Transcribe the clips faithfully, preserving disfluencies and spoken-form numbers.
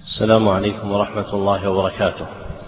السلام عليكم ورحمة الله وبركاته.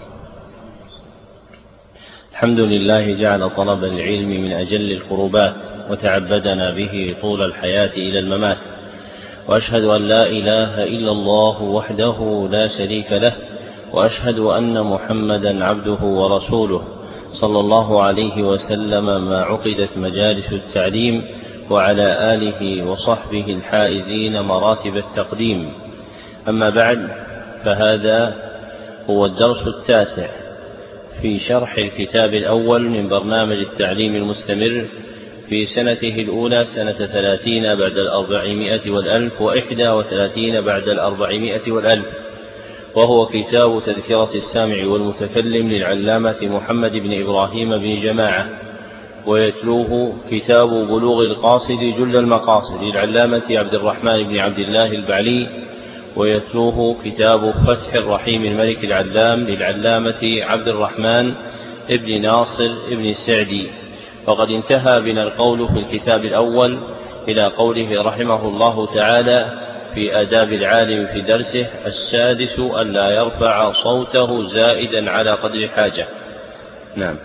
الحمد لله جعل طلب العلم من أجل القربات وتعبدنا به طول الحياة إلى الممات، وأشهد أن لا إله إلا الله وحده لا شريك له، وأشهد أن محمدا عبده ورسوله صلى الله عليه وسلم ما عقدت مجالس التعليم، وعلى آله وصحبه الحائزين مراتب التقديم. أما بعد، فهذا هو الدرس التاسع في شرح الكتاب الأول من برنامج التعليم المستمر في سنته الأولى سنة ثلاثين بعد الأربعمائة والألف وإحدى وثلاثين بعد الأربعمائة والألف، وهو كتاب تذكرة السامع والمتكلم للعلامة محمد بن إبراهيم بن جماعة، ويتلوه كتاب بلوغ القاصد جل المقاصد للعلامة عبد الرحمن بن عبد الله البعلي، ويتلوه كتاب فتح الرحيم الملك العلام للعلامة عبد الرحمن ابن ناصر ابن السعدي. وقد انتهى بنا القول في الكتاب الأول إلى قوله رحمه الله تعالى في آداب العالم في درسه: السادس أن لا يرفع صوته زائدا على قدر الحاجة. نعم.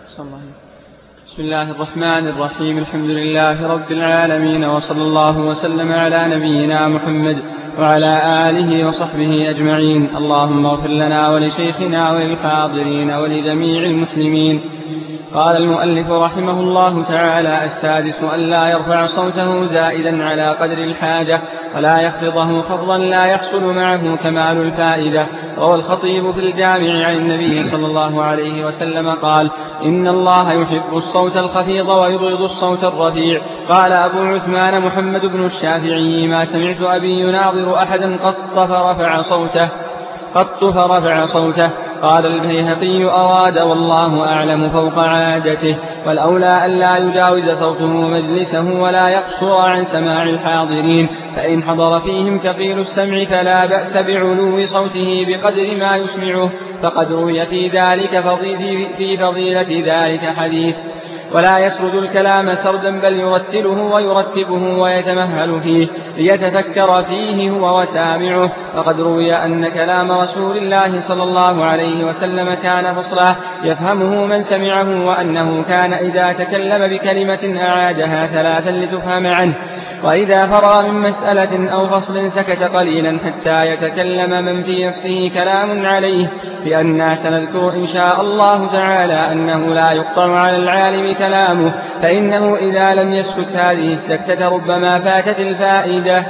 بسم الله الرحمن الرحيم. الحمد لله رب العالمين، وصلى الله وسلم على نبينا محمد وعلى آله وصحبه أجمعين. اللهم اغفر لنا ولشيخنا وللحاضرين ولجميع المسلمين. قال المؤلف رحمه الله تعالى: السادس أن لا يرفع صوته زائدا على قدر الحاجة، ولا يخفضه خفضا لا يحصل معه كمال الفائدة. روى الخطيب في الجامع عن النبي صلى الله عليه وسلم قال: إن الله يحب الصوت الخفيض ويبغض الصوت الرفيع. قال أبو عثمان محمد بن الشافعي: ما سمعت أبي يناظر أحدا قط فرفع صوته قط فرفع صوته. قال البيهقي: أراد والله أعلم فوق عادته، والأولى أن لا يجاوز صوته مجلسه ولا يقصر عن سماع الحاضرين، فإن حضر فيهم ثقيل السمع فلا بأس بعلو صوته بقدر ما يسمعه، فقد روي في ذلك في فضيلة ذلك حديث. ولا يسرد الكلام سردا، بل يرتله ويرتبه ويتمهل فيه ليتفكر فيه هو وسامعه. وقد روي أن كلام رسول الله صلى الله عليه وسلم كان فصلا يفهمه من سمعه، وأنه كان إذا تكلم بكلمة أعادها ثلاثا لتفهم عنه، وإذا فرغ من مسألة أو فصل سكت قليلا حتى يتكلم من في نفسه كلام عليه. لأننا سنذكر إن شاء الله تعالى أنه لا يقطع على العالم كلامه، فإنه إذا لم يسكت هذه السكتة ربما فاتت الفائدة.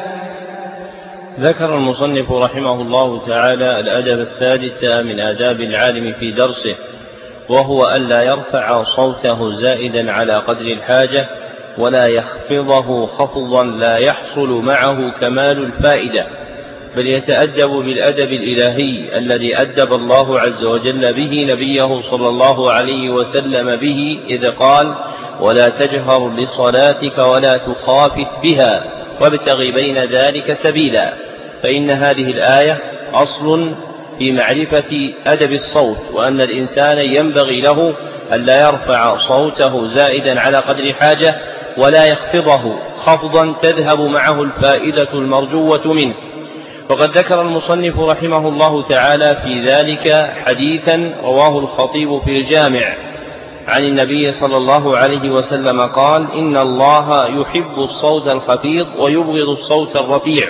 ذكر المصنف رحمه الله تعالى الأدب السادس من آداب العالم في درسه، وهو أن لا يرفع صوته زائدا على قدر الحاجة، ولا يخفضه خفضا لا يحصل معه كمال الفائدة، بل يتأدب بالأدب الإلهي الذي أدب الله عز وجل به نبيه صلى الله عليه وسلم به، إذ قال: ولا تجهر لصلاتك ولا تخافت بها وابتغ بين ذلك سبيلا. فإن هذه الآية أصل في معرفة أدب الصوت، وأن الإنسان ينبغي له أن لا يرفع صوته زائدا على قدر حاجة، ولا يخفضه خفضا تذهب معه الفائدة المرجوة منه. وقد ذكر المصنف رحمه الله تعالى في ذلك حديثا رواه الخطيب في الجامع عن النبي صلى الله عليه وسلم قال: إن الله يحب الصوت الخفيض ويبغض الصوت الرفيع.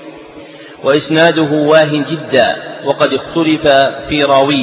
وإسناده واهٍ جدا، وقد اختلف في راويه.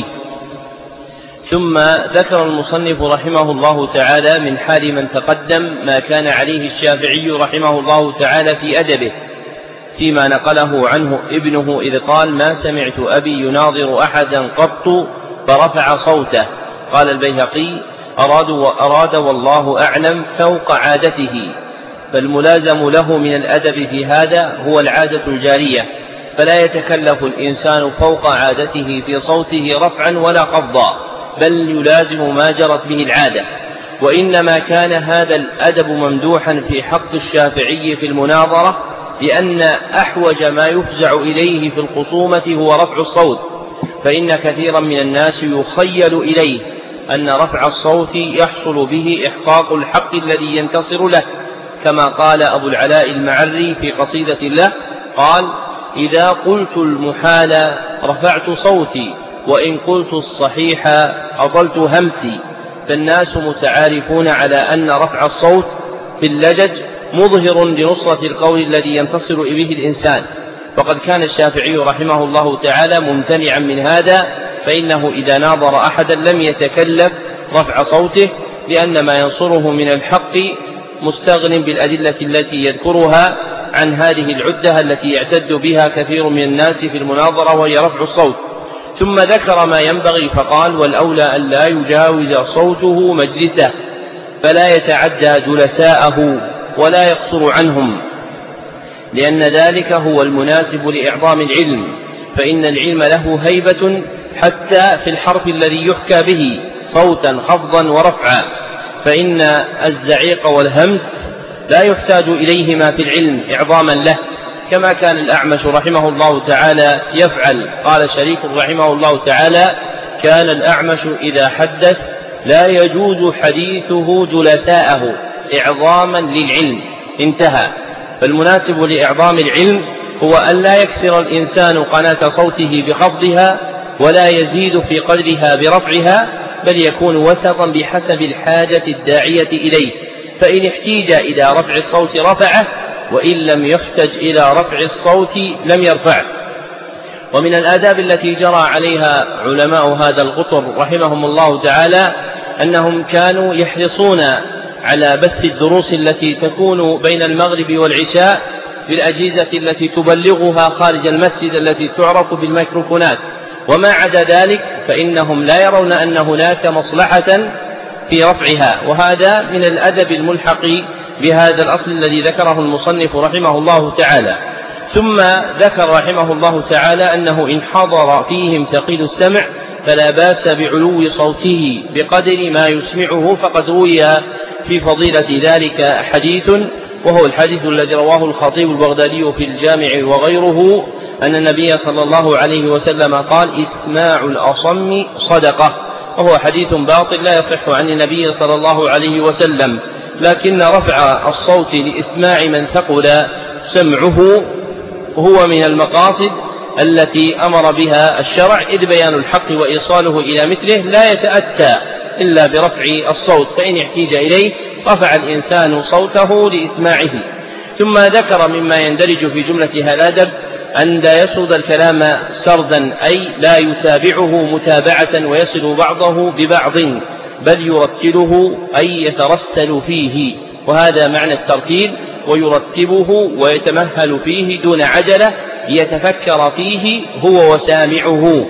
ثم ذكر المصنف رحمه الله تعالى من حال من تقدم ما كان عليه الشافعي رحمه الله تعالى في أدبه، فيما نقله عنه ابنه، إذ قال: ما سمعت أبي يناظر أحدا قط فرفع صوته. قال البيهقي: أراد وأراد والله أعلم فوق عادته، فالملازم له من الأدب في هذا هو العادة الجارية، فلا يتكلف الإنسان فوق عادته في صوته رفعا ولا خفضا، بل يلازم ما جرت به العادة. وإنما كان هذا الأدب ممدوحا في حق الشافعي في المناظرة، لأن أحوج ما يفزع إليه في الخصومة هو رفع الصوت، فإن كثيرا من الناس يخيل إليه أن رفع الصوت يحصل به إحقاق الحق الذي ينتصر له، كما قال أبو العلاء المعري في قصيدة له، قال: إذا قلت المحال رفعت صوتي، وإن قلت الصحيح أطلت همسي. فالناس متعارفون على أن رفع الصوت في اللجج مظهر لنصرة القول الذي ينتصر به الإنسان، وقد كان الشافعي رحمه الله تعالى ممتنعا من هذا، فإنه إذا ناظر أحدا لم يتكلف رفع صوته، لأن ما ينصره من الحق مستغن بالأدلة التي يذكرها عن هذه العدة التي يعتد بها كثير من الناس في المناظرة، وهي رفع الصوت. ثم ذكر ما ينبغي فقال: والأولى أن لا يجاوز صوته مجلسه، فلا يتعدى جلساءه ولا يقصر عنهم، لأن ذلك هو المناسب لإعظام العلم، فإن العلم له هيبة حتى في الحرف الذي يحكى به صوتا خفضا ورفعا، فإن الزعيق والهمس لا يحتاج إليهما في العلم إعظاما له، كما كان الأعمش رحمه الله تعالى يفعل. قال شريك رحمه الله تعالى: كان الأعمش إذا حدث لا يجوز حديثه جلساءه إعظاما للعلم. انتهى. فالمناسب لإعظام العلم هو أن لا يكسر الإنسان قناة صوته بخفضها ولا يزيد في قدرها برفعها، بل يكون وسطا بحسب الحاجة الداعية إليه، فإن احتيج إلى رفع الصوت رفعه، وإن لم يحتج إلى رفع الصوت لم يرفعه. ومن الآداب التي جرى عليها علماء هذا القطر رحمهم الله تعالى أنهم كانوا يحرصون على بث الدروس التي تكون بين المغرب والعشاء بالأجهزة التي تبلغها خارج المسجد التي تعرف بالميكروفونات، وما عدا ذلك فإنهم لا يرون أن هناك مصلحة في رفعها، وهذا من الأدب الملحق بهذا الأصل الذي ذكره المصنف رحمه الله تعالى. ثم ذكر رحمه الله تعالى أنه إن حضر فيهم ثقيل السمع فلا باس بعلو صوته بقدر ما يسمعه، فقد روي في فضيلة ذلك حديث، وهو الحديث الذي رواه الخطيب البغدادي في الجامع وغيره، أن النبي صلى الله عليه وسلم قال: إسماع الأصم صدقة، وهو حديث باطل لا يصح عن النبي صلى الله عليه وسلم، لكن رفع الصوت لإسماع من ثقل سمعه هو من المقاصد التي أمر بها الشرع، إذ بيان الحق وإيصاله إلى مثله لا يتأتى إلا برفع الصوت، فإن احتيج إليه رفع الإنسان صوته لإسماعه. ثم ذكر مما يندرج في جملة هذا الأدب أن لا يسرد الكلام سردا، أي لا يتابعه متابعة ويصل بعضه ببعض، بل يرتله أي يترسل فيه، وهذا معنى الترتيل، ويرتبه ويتمهل فيه دون عجلة ليتفكر فيه هو وسامعه.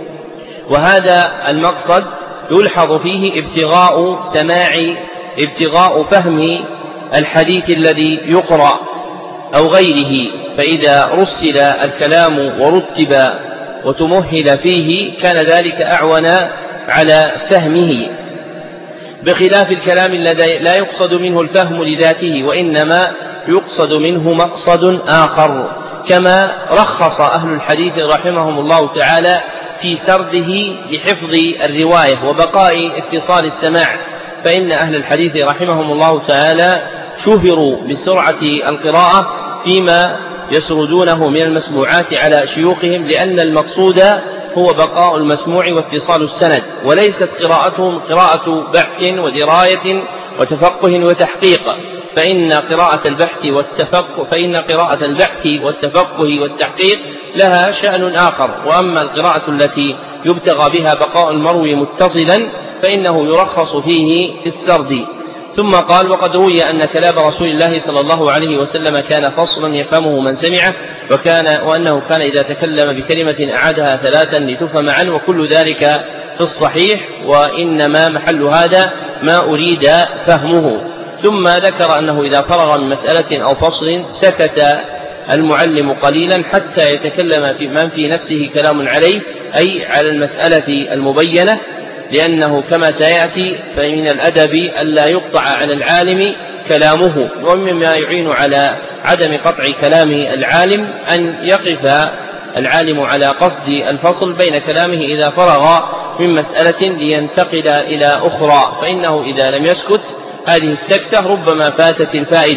وهذا المقصد يلحظ فيه ابتغاء سماع ابتغاء فهم الحديث الذي يقرأ أو غيره، فإذا رسل الكلام ورتب وتمهل فيه كان ذلك أعون على فهمه، بخلاف الكلام الذي لا يقصد منه الفهم لذاته، وإنما يقصد منه مقصد آخر، كما رخص أهل الحديث رحمهم الله تعالى في سرده لحفظ الرواية وبقاء اتصال السماع، فإن أهل الحديث رحمهم الله تعالى شهروا بسرعة القراءة فيما يسردونه من المسموعات على شيوخهم، لأن المقصود هو بقاء المسموع واتصال السند، وليست قراءتهم قراءة بحث ودراية وتفقه وتحقيق، فإن قراءة البحث والتفقه فإن قراءة البحث والتفقه والتحقيق لها شأن آخر، وأما القراءة التي يبتغى بها بقاء المروي متصلا فإنه يرخص فيه في السرد. ثم قال: وقد روي أن كلام رسول الله صلى الله عليه وسلم كان فصلا يفهمه من سمعه، وكان وأنه كان إذا تكلم بكلمة أعادها ثلاثا لتفهم عنه، وكل ذلك في الصحيح، وإنما محل هذا ما أريد فهمه. ثم ذكر أنه إذا فرغ من مسألة أو فصل سكت المعلم قليلا حتى يتكلم في من في نفسه كلام عليه، أي على المسألة المبينة، لأنه كما سيأتي فمن الأدب ألا يقطع على العالم كلامه، ومما يعين على عدم قطع كلام العالم أن يقف العالم على قصد الفصل بين كلامه إذا فرغ من مسألة لينتقل إلى أخرى، فإنه إذا لم يسكت هذه السكتة ربما فاتت الفائدة،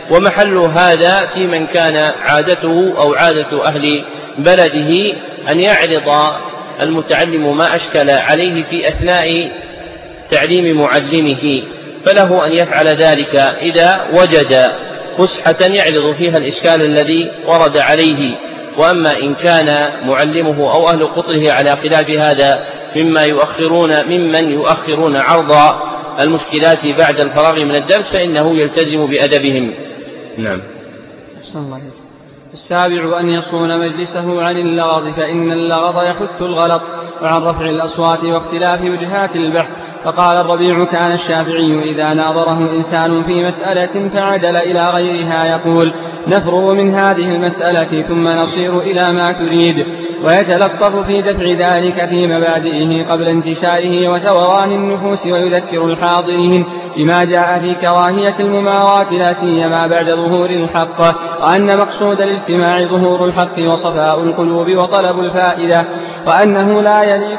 ومحل هذا في من كان عادته أو عادة أهل بلده أن يعرض المتعلم ما أشكل عليه في أثناء تعليم معلمه، فله أن يفعل ذلك إذا وجد فسحة يعرض فيها الإشكال الذي ورد عليه. وأما إن كان معلمه أو أهل قطره على خلاف هذا مما يؤخرون ممن يؤخرون عرض المشكلات بعد الفراغ من الدرس فإنه يلتزم بأدبهم. نعم. السابع أن يصون مجلسه عن اللغط، فإن اللغط يحث الغلط، وعن رفع الأصوات واختلاف وجهات البحث. فقال الربيع: كان الشافعي إذا ناظره إنسان في مسألة فعدل إلى غيرها يقول: نفرغ من هذه المسألة ثم نصير إلى ما تريد، ويتلطف في دفع ذلك في مبادئه قبل انتشاره وثوران النفوس، ويذكر الحاضرين بما جاء في كراهية المماراة لا سيما بعد ظهور الحق، وأن مقصود الاجتماع ظهور الحق وصفاء القلوب وطلب الفائدة، وأنه لا يليق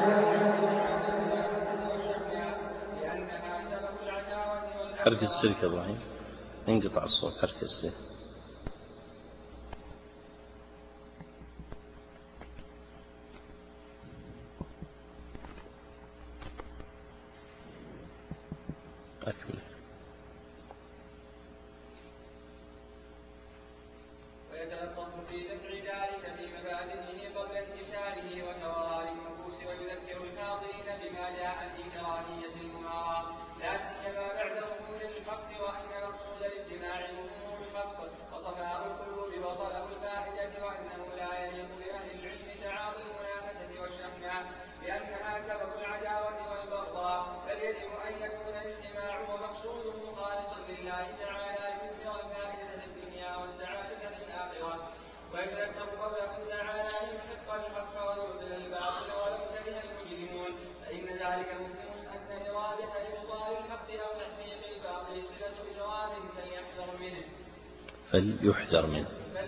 حرك السلك يا إبراهيم، انقطع الصوت، حرك السلك. أكمل. ويتلطف في دفع ذلك في مبادئه قبل انتشاره وثوران النفوس، ويذكر الحاضرين بما جاء في كراهية المماراة لا سيما بعد ظهور الحق، وأن مقصود الاجتماع ظهور الحق وصفاء القلوب وطلب الفائدة، وأنه لا يليق بأهل العلم تعاطي المنافسة والشحناء لأنها سبب العداوة والبغضاء، بل يجب أن يكون الاجتماع ومقصوده خالصا لله تعالى ليثمر الفائدة في الدنيا والسعادة في الآخرة. ويتذكر قوله تعالى: يحق الحق ويبطل الباطل ولو كره المجرمون، فإن ذلك مسلم أن إرادة إبطال الحق أو تحقيق الباطل صلة إجرام فليحذر منه فليحذر منه.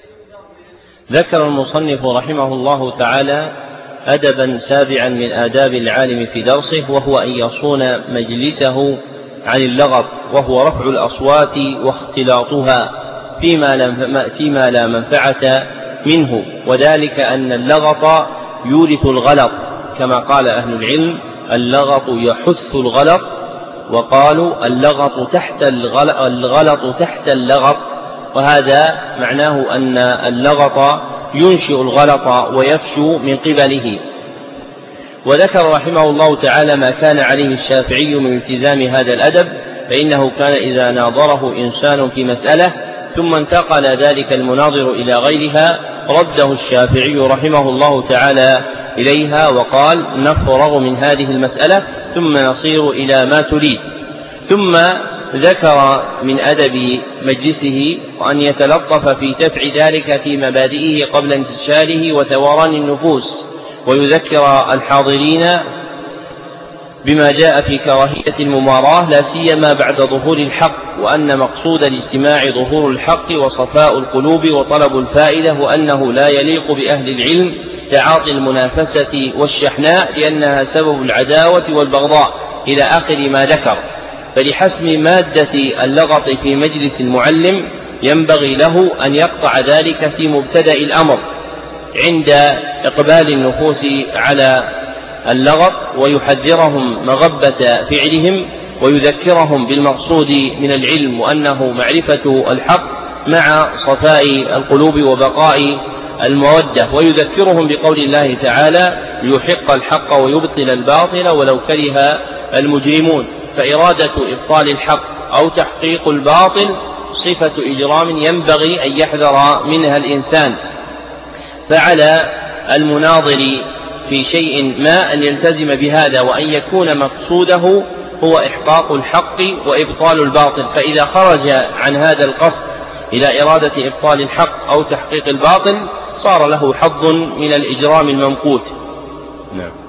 ذكر المصنف رحمه الله تعالى أدبا سابعا من آداب العالم في درسه، وهو أن يصون مجلسه عن اللغط، وهو رفع الأصوات واختلاطها فيما, فيما لا منفعة منه، وذلك أن اللغط يورث الغلط، كما قال أهل العلم: اللغط يحث الغلط، وقالوا اللغط تحت الغلط, الغلط تحت اللغط، وهذا معناه أن اللغط ينشئ الغلط ويفشو من قبله. وذكر رحمه الله تعالى ما كان عليه الشافعي من التزام هذا الأدب، فإنه كان إذا ناظره إنسان في مسألة ثم انتقل ذلك المناظر إلى غيرها رده الشافعي رحمه الله تعالى إليها وقال: نفرغ من هذه المسألة ثم نصير إلى ما تريد. ثم ذكر من أدب مجلسه أن يتلطف في دفع ذلك في مبادئه قبل انتشاره وثوران النفوس، ويذكر الحاضرين بما جاء في كراهية المماراة لا سيما بعد ظهور الحق، وأن مقصود الاجتماع ظهور الحق وصفاء القلوب وطلب الفائدة، وأنه لا يليق بأهل العلم تعاطي المنافسة والشحناء لأنها سبب العداوة والبغضاء إلى آخر ما ذكر. فلحسم مادة اللغط في مجلس المعلم ينبغي له أن يقطع ذلك في مبتدأ الأمر عند إقبال النفوس على اللغط، ويحذرهم مغبة فعلهم، ويذكرهم بالمقصود من العلم وأنه معرفة الحق مع صفاء القلوب وبقاء المودة، ويذكرهم بقول الله تعالى: ليحق الحق ويبطل الباطل ولو كره المجرمون. فإرادة إبطال الحق أو تحقيق الباطل صفة إجرام ينبغي أن يحذر منها الإنسان، فعلى المناظر في شيء ما أن يلتزم بهذا، وأن يكون مقصوده هو إحقاق الحق وإبطال الباطل. فإذا خرج عن هذا القصد إلى إرادة إبطال الحق أو تحقيق الباطل صار له حظ من الإجرام الممقوت. نعم.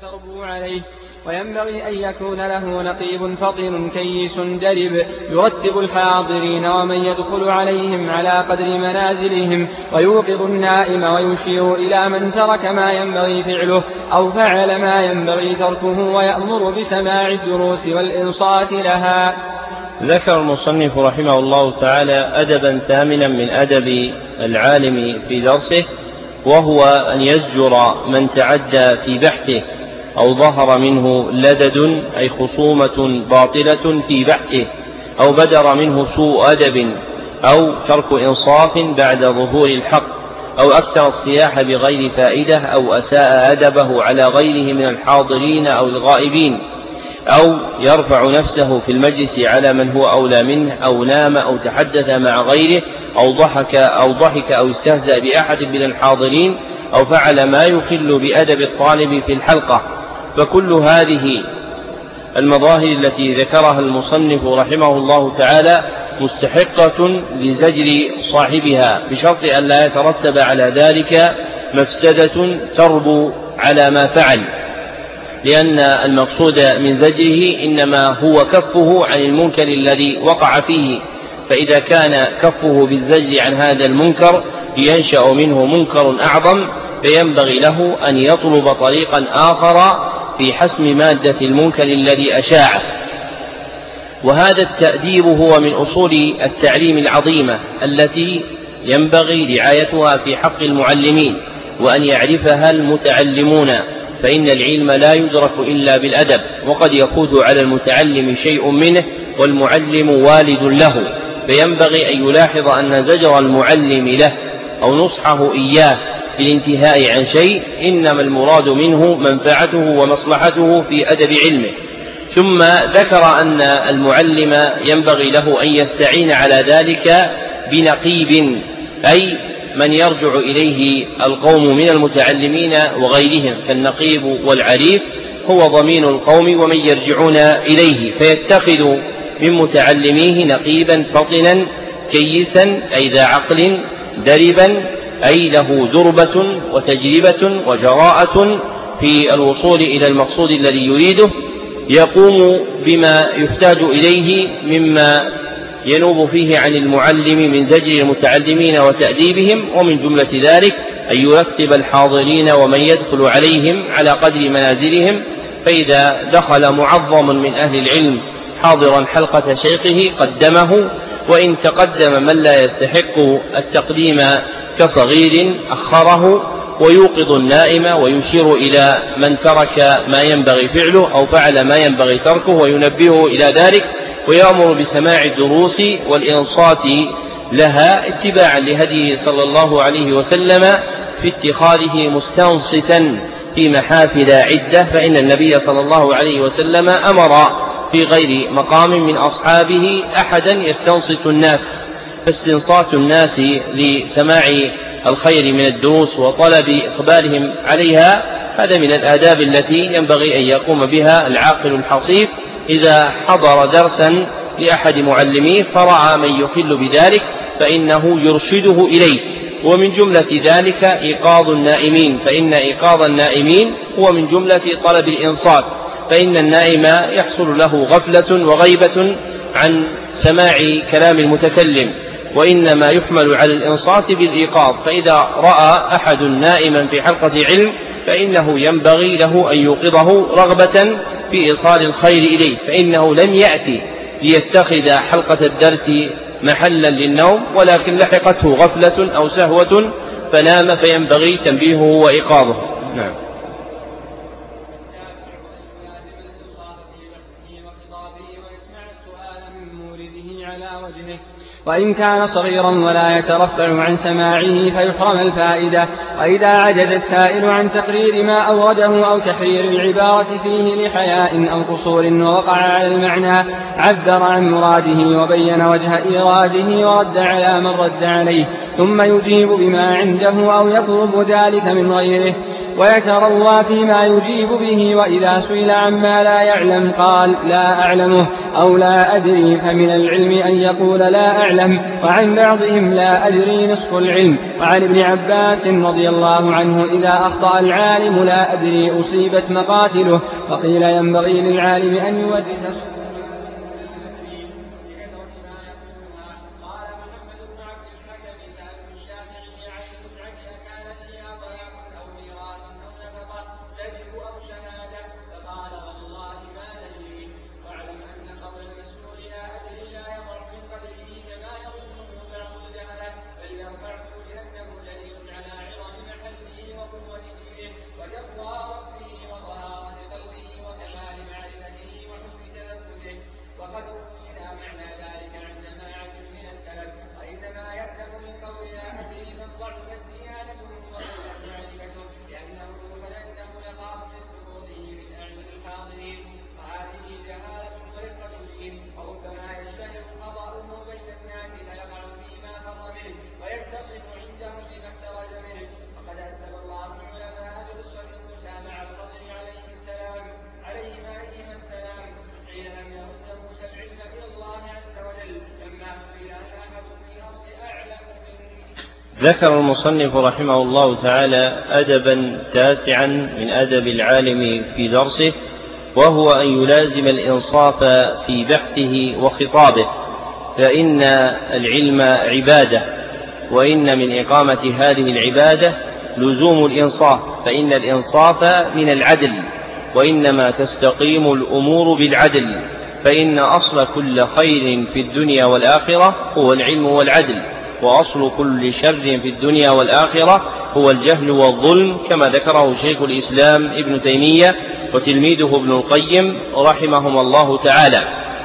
تربو عليه. وينبغي أن يكون له نقيب فطن كيس درب يرتب الحاضرين ومن يدخل عليهم على قدر منازلهم، ويوقظ النائم ويشير إلى من ترك ما ينبغي فعله أو فعل ما ينبغي تركه، ويأمر بسماع الدروس والإنصات لها. ذكر المصنف رحمه الله تعالى أدبا ثامنا من أدب العالم في درسه، وهو أن يزجر من تعدى في بحثه أو ظهر منه لدد أي خصومة باطلة في بحثه، أو بدر منه سوء أدب أو ترك إنصاف بعد ظهور الحق، أو أكثر الصياح بغير فائدة، أو أساء أدبه على غيره من الحاضرين أو الغائبين، أو يرفع نفسه في المجلس على من هو أولى منه، أو نام أو تحدث مع غيره، أو ضحك أو ضحك أو استهزأ بأحد من الحاضرين، أو فعل ما يخل بأدب الطالب في الحلقة. فكل هذه المظاهر التي ذكرها المصنف رحمه الله تعالى مستحقة لزجر صاحبها، بشرط أن لا يترتب على ذلك مفسدة تربو على ما فعل، لأن المقصود من زجره إنما هو كفه عن المنكر الذي وقع فيه. فإذا كان كفه بالزجر عن هذا المنكر ينشأ منه منكر أعظم، فينبغي له أن يطلب طريقا آخر في حسم مادة المنكر الذي أشاعه. وهذا التأديب هو من أصول التعليم العظيمة التي ينبغي رعايتها في حق المعلمين، وأن يعرفها المتعلمون، فإن العلم لا يدرك إلا بالأدب، وقد يفوت على المتعلم شيء منه والمعلم والد له، فينبغي أن يلاحظ أن زجر المعلم له أو نصحه إياه في الانتهاء عن شيء إنما المراد منه منفعته ومصلحته في أدب علمه. ثم ذكر أن المعلم ينبغي له أن يستعين على ذلك بنقيب، أي من يرجع إليه القوم من المتعلمين وغيرهم، كالنقيب والعريف هو ضمين القوم ومن يرجعون إليه، فيتخذ من متعلميه نقيبا فطنا كيسا أي ذا عقل دربا أي له دربة وتجربة وجراءة في الوصول إلى المقصود الذي يريده، يقوم بما يحتاج إليه مما ينوب فيه عن المعلم من زجر المتعلمين وتأديبهم، ومن جملة ذلك أن يرتب الحاضرين ومن يدخل عليهم على قدر منازلهم، فإذا دخل معظم من أهل العلم حاضرا حلقة شيخه قدمه، وإن تقدم من لا يستحق التقديم كصغير أخره، ويوقظ النائم ويشير إلى من ترك ما ينبغي فعله أو فعل ما ينبغي تركه وينبهه إلى ذلك، ويأمر بسماع الدروس والإنصات لها اتباعا لهديه صلى الله عليه وسلم في اتخاذه مستنصتا في محافل عدة، فإن النبي صلى الله عليه وسلم أمر في غير مقام من أصحابه أحدا يستنصت الناس، فاستنصات الناس لسماع الخير من الدروس وطلب إقبالهم عليها هذا من الآداب التي ينبغي أن يقوم بها العاقل الحصيف إذا حضر درسا لأحد معلميه فرأى من يخل بذلك فإنه يرشده إليه. ومن جملة ذلك إيقاظ النائمين، فإن إيقاظ النائمين هو من جملة طلب الإنصات، فإن النائم يحصل له غفلة وغيبة عن سماع كلام المتكلم، وإنما يحمل على الإنصات بالإيقاظ. فإذا رأى أحد نائما في حلقة علم فإنه ينبغي له أن يوقظه رغبة في إيصال الخير إليه، فإنه لم يأتي ليتخذ حلقة الدرس محلا للنوم، ولكن لحقته غفلة أو سهوة فنام، فينبغي تنبيهه وإيقاظه. نعم. وإن كان صغيرا ولا يترفع عن سماعه فيحرم الفائدة. وإذا عجز السائل عن تقرير ما أورده أو تحرير العبارة فيه لحياء أو قصور ووقع على المعنى عبر عن مراده وبين وجه إيراده ورد على من رد عليه، ثم يجيب بما عنده أو يطلب ذلك من غيره. ويتروى فيما يجيب به، وإذا سئل عما لا يعلم قال لا أعلمه أو لا أدري، فمن العلم أن يقول لا أعلم، وعن بعضهم لا أدري نصف العلم. وعن ابن عباس رضي الله عنه إذا أخطأ العالم لا أدري أصيبت مقاتله، وقيل ينبغي للعالم أن يودث. ذكر المصنف رحمه الله تعالى أدبا تاسعا من أدب العالم في درسه، وهو أن يلازم الإنصاف في بحثه وخطابه، فإن العلم عبادة، وإن من إقامة هذه العبادة لزوم الإنصاف، فإن الإنصاف من العدل، وإنما تستقيم الأمور بالعدل، فإن أصل كل خير في الدنيا والآخرة هو العلم والعدل، وأصل كل شر في الدنيا والآخرة هو الجهل والظلم، كما ذكره شيخ الإسلام ابن تيمية وتلميذه ابن القيم رحمهما الله تعالى.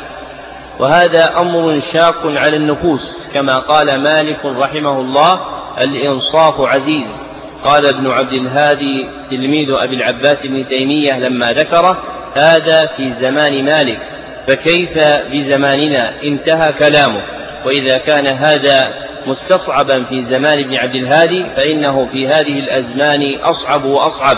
وهذا أمر شاق على النفوس، كما قال مالك رحمه الله: الإنصاف عزيز. قال ابن عبد الهادي تلميذ أبي العباس ابن تيمية لما ذكره: هذا في زمان مالك، فكيف بزماننا؟ انتهى كلامه. وإذا كان هذا مستصعبا في زمان ابن عبد الهادي، فإنه في هذه الأزمان أصعب وأصعب،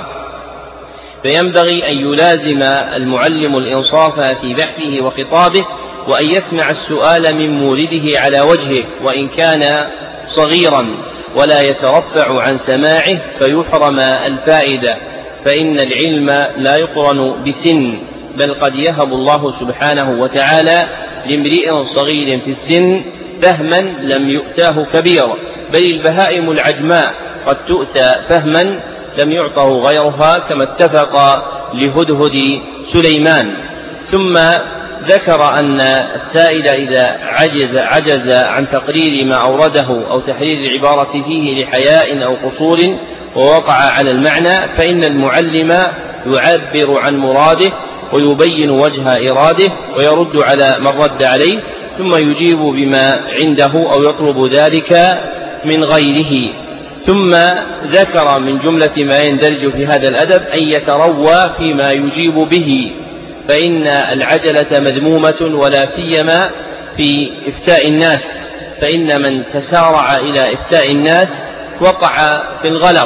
فينبغي أن يلازم المعلم الإنصاف في بحثه وخطابه، وأن يسمع السؤال من مورده على وجهه وإن كان صغيرا، ولا يترفع عن سماعه فيحرم الفائدة، فإن العلم لا يقرن بسن، بل قد يهب الله سبحانه وتعالى لامرئ صغير في السن فهما لم يؤتاه كبيرا، بل البهائم العجماء قد تؤتى فهما لم يعطه غيرها، كما اتفق لهدهد سليمان. ثم ذكر أن السائل إذا عجز, عجز عن تقرير ما أورده أو تحرير العبارة فيه لحياء أو قصور ووقع على المعنى، فإن المعلم يعبر عن مراده ويبين وجه إراده ويرد على من رد عليه، ثم يجيب بما عنده أو يطلب ذلك من غيره. ثم ذكر من جملة ما يندرج في هذا الأدب أن يتروى فيما يجيب به، فإن العجلة مذمومة، ولا سيما في إفتاء الناس، فإن من تسارع إلى إفتاء الناس وقع في الغلط.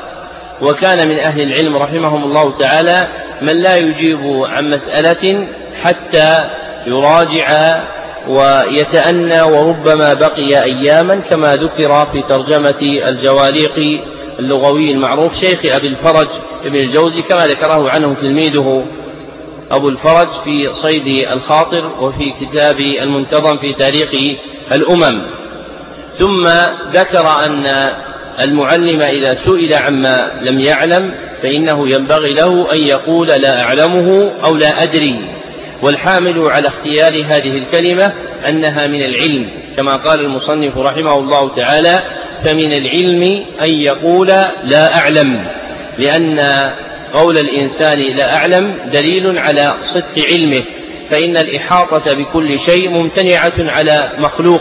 وكان من أهل العلم رحمهم الله تعالى من لا يجيب عن مسألة حتى يراجع ويتأنى، وربما بقي أياما، كما ذكر في ترجمة الجواليق اللغوي المعروف شيخ أبي الفرج ابن الجوزي، كما ذكره عنه تلميذه أبو الفرج في صيد الخاطر وفي كتاب المنتظم في تاريخ الأمم. ثم ذكر أن المعلم إذا سئل عما لم يعلم فإنه ينبغي له أن يقول لا أعلمه أو لا أدري، والحامل على اختيار هذه الكلمة أنها من العلم، كما قال المصنف رحمه الله تعالى: فمن العلم أن يقول لا أعلم، لأن قول الإنسان لا أعلم دليل على صدق علمه، فإن الإحاطة بكل شيء ممتنعة على مخلوق،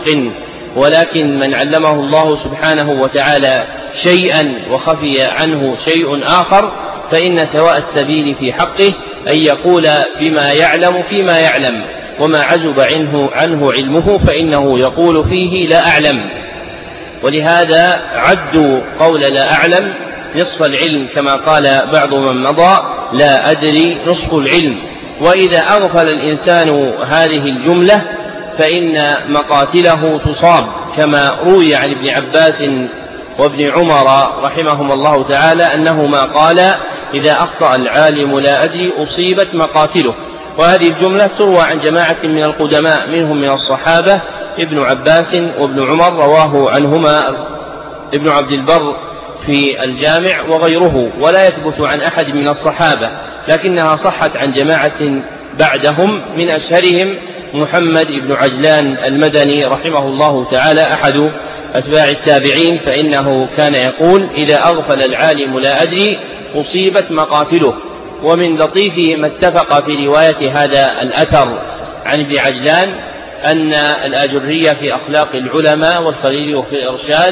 ولكن من علمه الله سبحانه وتعالى شيئا وخفي عنه شيء آخر، فإن سواء السبيل في حقه أن يقول بما يعلم فيما يعلم، وما عزب عنه, عنه علمه فإنه يقول فيه لا أعلم. ولهذا عدوا قول لا أعلم نصف العلم كما قال بعض من مضى لا أدري نصف العلم. وإذا أغفل الإنسان هذه الجملة فإن مقاتله تصاب، كما روي عن ابن عباس وابن عمر رحمهم الله تعالى أنهما قالا إذا أخطأ العالم لا أدري أصيبت مقاتله. وهذه الجملة تروى عن جماعة من القدماء منهم من الصحابة ابن عباس وابن عمر، رواه عنهما ابن عبد البر في الجامع وغيره، ولا يثبت عن أحد من الصحابة، لكنها صحت عن جماعة بعدهم من أشهرهم محمد بن عجلان المدني رحمه الله تعالى أحد أتباع التابعين، فإنه كان يقول إذا أغفل العالم لا أدري أصيبت مقاتله. ومن لطيف ما اتفق في رواية هذا الأثر عن ابن عجلان أن الآجرية في أخلاق العلماء والخليل في الإرشاد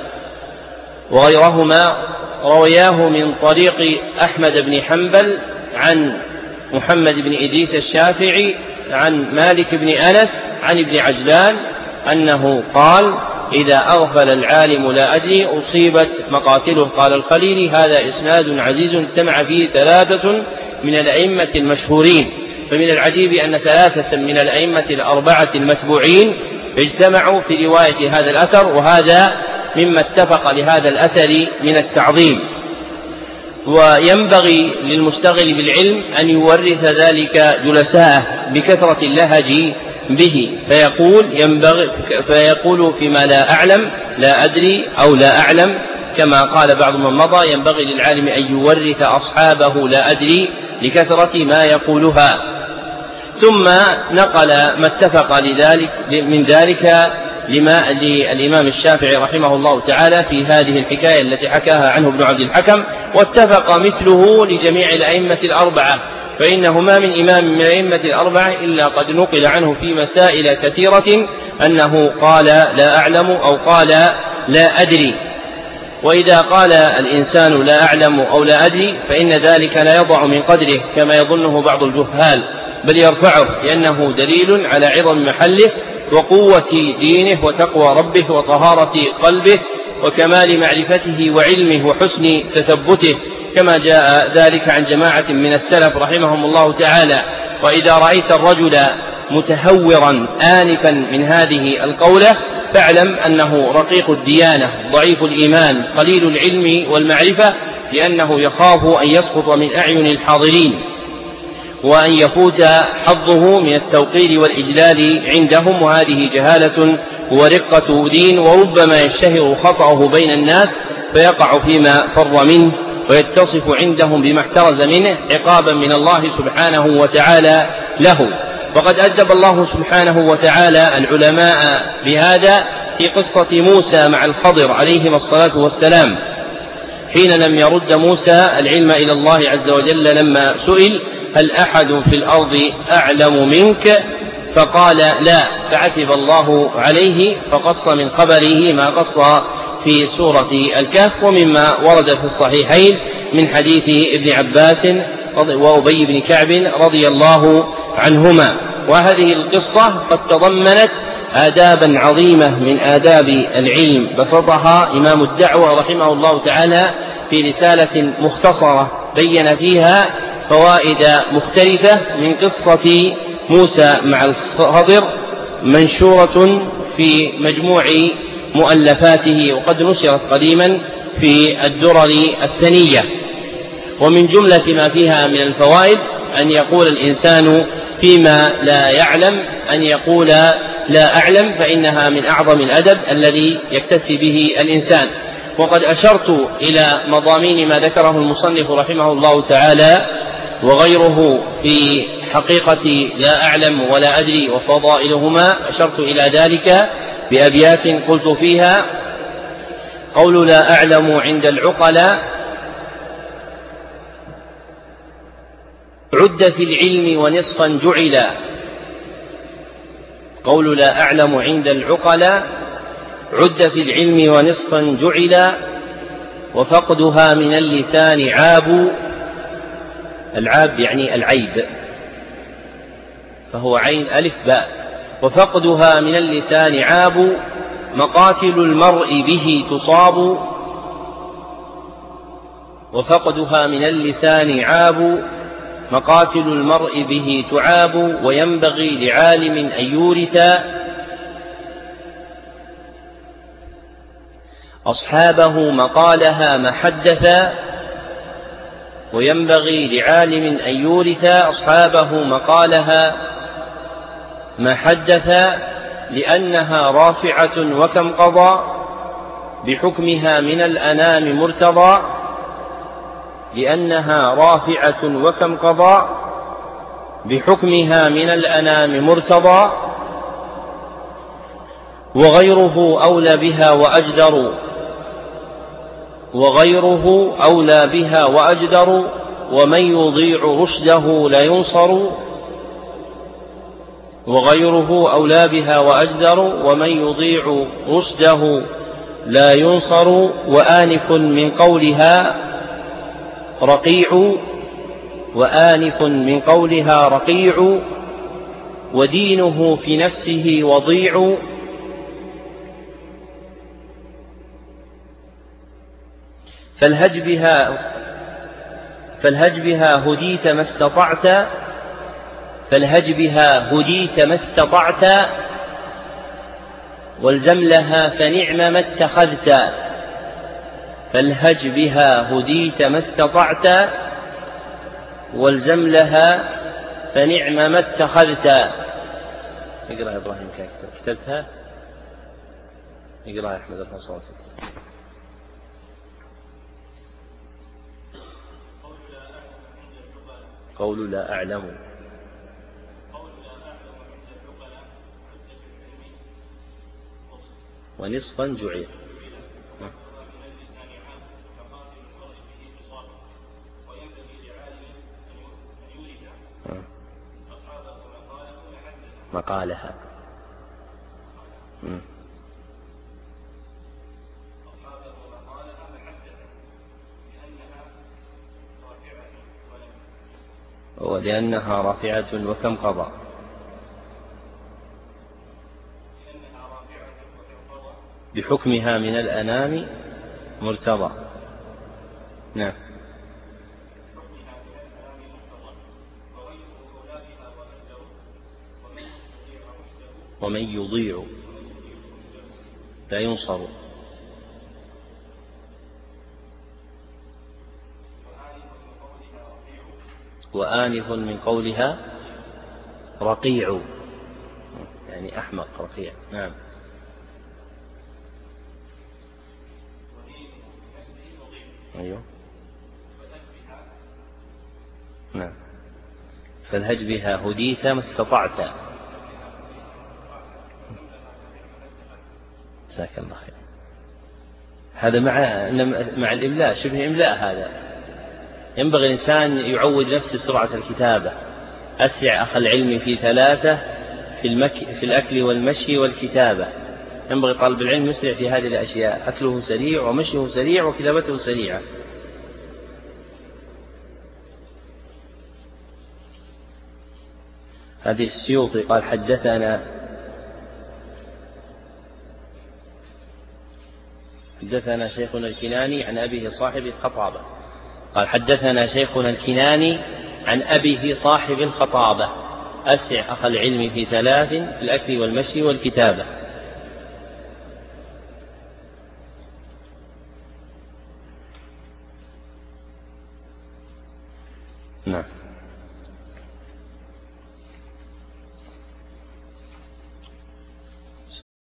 وغيرهما روياه من طريق أحمد بن حنبل عن محمد بن إدريس الشافعي عن مالك بن أنس عن ابن عجلان أنه قال إذا أغفل العالم لا أدري أصيبت مقاتله. قال الخليلي هذا إسناد عزيز اجتمع فيه ثلاثة من الأئمة المشهورين. فمن العجيب أن ثلاثة من الأئمة الأربعة المتبوعين اجتمعوا في رواية هذا الأثر، وهذا مما اتفق لهذا الأثر من التعظيم. وينبغي للمشتغل بالعلم أن يورث ذلك جلساءه بكثرة اللهج به، فيقول, ينبغي فيقول فيما لا أعلم لا أدري أو لا أعلم، كما قال بعض من مضى ينبغي للعالم أن يورث أصحابه لا أدري لكثرة ما يقولها. ثم نقل ما اتفق لذلك من ذلك لما للإمام الشافعي رحمه الله تعالى في هذه الحكاية التي حكاها عنه ابن عبد الحكم، واتفق مثله لجميع الأئمة الأربعة، فإنه ما من إمام من الأئمة الأربعة إلا قد نقل عنه في مسائل كثيرة أنه قال لا أعلم أو قال لا أدري. وإذا قال الإنسان لا أعلم أو لا أدري فإن ذلك لا يضع من قدره كما يظنه بعض الجهال، بل يرفعه، لأنه دليل على عظم محله وقوة دينه وتقوى ربه وطهارة قلبه وكمال معرفته وعلمه وحسن تثبته، كما جاء ذلك عن جماعة من السلف رحمهم الله تعالى. وإذا رأيت الرجل متهورا آنفا من هذه القولة فاعلم أنه رقيق الديانة ضعيف الإيمان قليل العلم والمعرفة، لأنه يخاف أن يسقط من أعين الحاضرين وأن يفوت حظه من التوقير والإجلال عندهم، وهذه جهالة ورقة دين، وربما يشتهر خطأه بين الناس فيقع فيما فر منه ويتصف عندهم بما احترز منه عقابا من الله سبحانه وتعالى له. وقد أدب الله سبحانه وتعالى العلماء بهذا في قصة موسى مع الخضر عليهما الصلاة والسلام، حين لم يرد موسى العلم إلى الله عز وجل لما سئل هل أحد في الأرض أعلم منك؟ فقال لا، فعتب الله عليه فقص من خبره ما قص في سورة الكهف، ومما ورد في الصحيحين من حديث ابن عباس وأبي بن كعب رضي الله عنهما. وهذه القصة قد تضمنت آدابا عظيمة من آداب العلم بسطها إمام الدعوة رحمه الله تعالى في رسالة مختصرة بين فيها فوائد مختلفة من قصة موسى مع الخضر، منشورة في مجموع مؤلفاته وقد نشرت قديما في الدرر السنية. ومن جملة ما فيها من الفوائد أن يقول الإنسان فيما لا يعلم أن يقول لا أعلم، فإنها من أعظم الأدب الذي يكتسي به الإنسان. وقد أشرت إلى مضامين ما ذكره المصنف رحمه الله تعالى وغيره في حقيقة لا أعلم ولا أدري وفضائلهما، أشرت إلى ذلك بأبيات قلت فيها: قول لا أعلم عند العقلاء عد في العلم ونصفا جعلا. قول لا أعلم عند العقلاء عد في العلم ونصفا جعلا، وفقدها من اللسان عاب. العاب يعني العيب، فهو عين ألف باء. وفقدها من اللسان عاب، مقاتل المرء به تصاب. وفقدها من اللسان عاب، مقاتل المرء به تعاب، وينبغي لعالم أن يورث أصحابه مقالها ما حدثا، وينبغي لعالم أن يورث أصحابه مقالها ما حدثا، لأنها رافعة وكم قضى بحكمها من الأنام مرتضى، لأنها رافعة وكم قضى بحكمها من الأنام مرتضى، وغيره أولى بها وأجدر وغيره أولى بها وأجدر ومن يضيع رشده لا ينصر وغيره أولى بها وأجدر ومن يضيع رشده لا ينصر وآنف من قولها رقيع وآنف من قولها رقيع ودينه في نفسه وضيع فالهج بها فالهج بها هديت ما استطعت فالهج بها هديت ما استطعت والزم لها فنعم ما اتخذت فالهج بها هديت ما استطعت والزم لها فنعم ما اتخذت. اقرأ يا إبراهيم كتبتها، اقرأ يا أحمد ارفع صوتك. قول لا أعلم ونصفا جعل مقالها ولأنها رافعة وكم قضى بحكمها من الأنام مرتضى. نعم. ومن يضيع لا ينصر وآنف من قولها رقيع يعني أحمق رقيع. نعم. أيوه. نعم. فالهج بها هديت ما استطعت. جزاك الله خير. هذا مع مع الإملاء شبه إملاء. هذا ينبغي الإنسان يعود نفسه سرعة الكتابة. أسع أخ العلم في ثلاثة في, المك... في الأكل والمشي والكتابة. ينبغي طالب العلم يسرع في هذه الأشياء، أكله سريع ومشيه سريع وكتابته سريعة. هذه السيوطي قال حدثنا حدثنا شيخنا الكناني عن أبيه صاحب الخطابة. قال حدثنا شيخنا الكناني عن أبيه صاحب الخطابة. أسع أخ العلم في ثلاث في الأكل والمشي والكتابة.